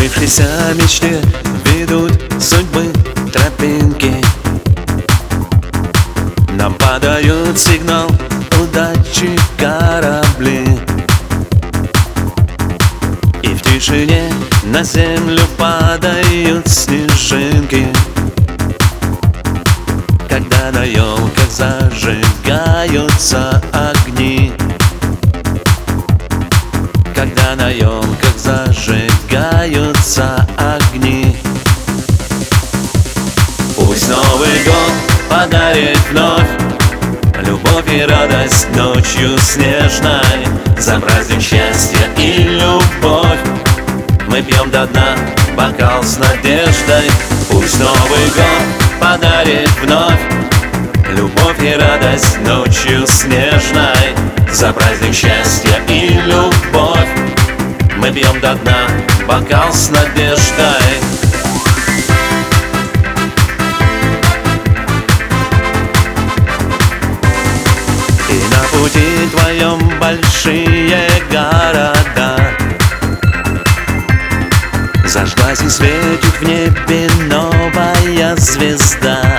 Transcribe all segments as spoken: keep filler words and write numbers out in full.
Сбывшейся мечте ведут судьбы тропинки. Нам подают сигнал удачи корабли. И в тишине на землю падают снежинки. Когда на елках зажигаются огни. Когда на елках зажигаются огни. Пусть Новый год подарит вновь любовь и радость ночью снежной. За праздник счастья и любовь мы пьем до дна бокал с надеждой. Пусть Новый год подарит вновь любовь и радость ночью снежной. За праздник счастья и любовь мы пьем до дна бокал с надеждой. И на пути твоем большие города. Зажглась и светит в небе новая звезда.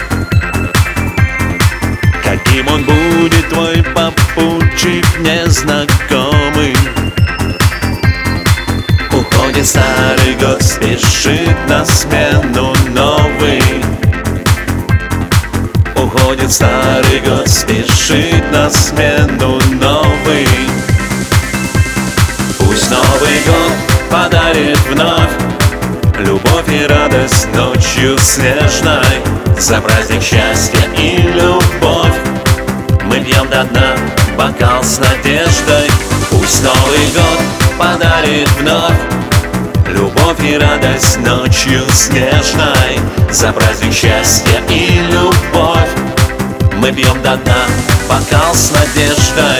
Каким он будет, твой попутчик незнакомый? Уходит старый год, спешит на смену новый. Уходит старый год, спешит на смену новый. Пусть Новый год подарит вновь любовь и радость ночью снежной. За праздник счастья и любовь мы пьем до дна бокал с надеждой. Пусть Новый год подарит вновь любовь и радость ночью снежной. За праздник счастья и любовь мы пьем до дна бокал с надеждой.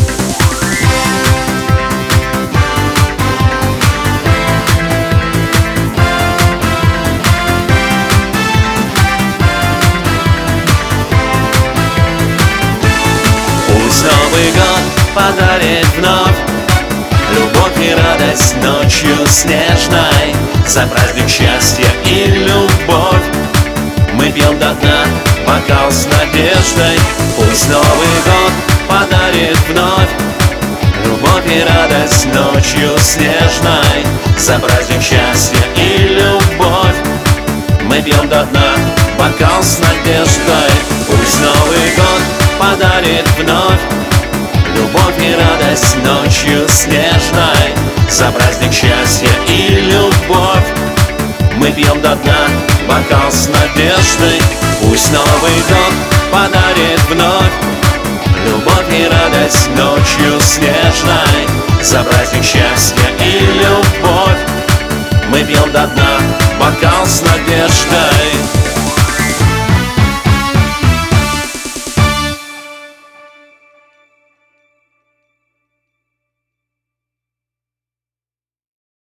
Пусть Новый год подарит вновь любовь и радость ночью снежной. За праздник счастья и любовь мы пьем до дна бокал с надеждой. Пусть Новый год подарит вновь любовь и радость ночью снежной. За праздник счастья и любовь мы пьем до дна бокал с надеждой. Пусть Новый год подарит вновь любовь и радость ночью снежной. За праздник счастья и любовь мы пьем до дна бокал с надеждой. Пусть Новый год подарит вновь любовь и радость ночью снежной. За праздник счастья и любовь мы пьем до дна бокал с надеждой.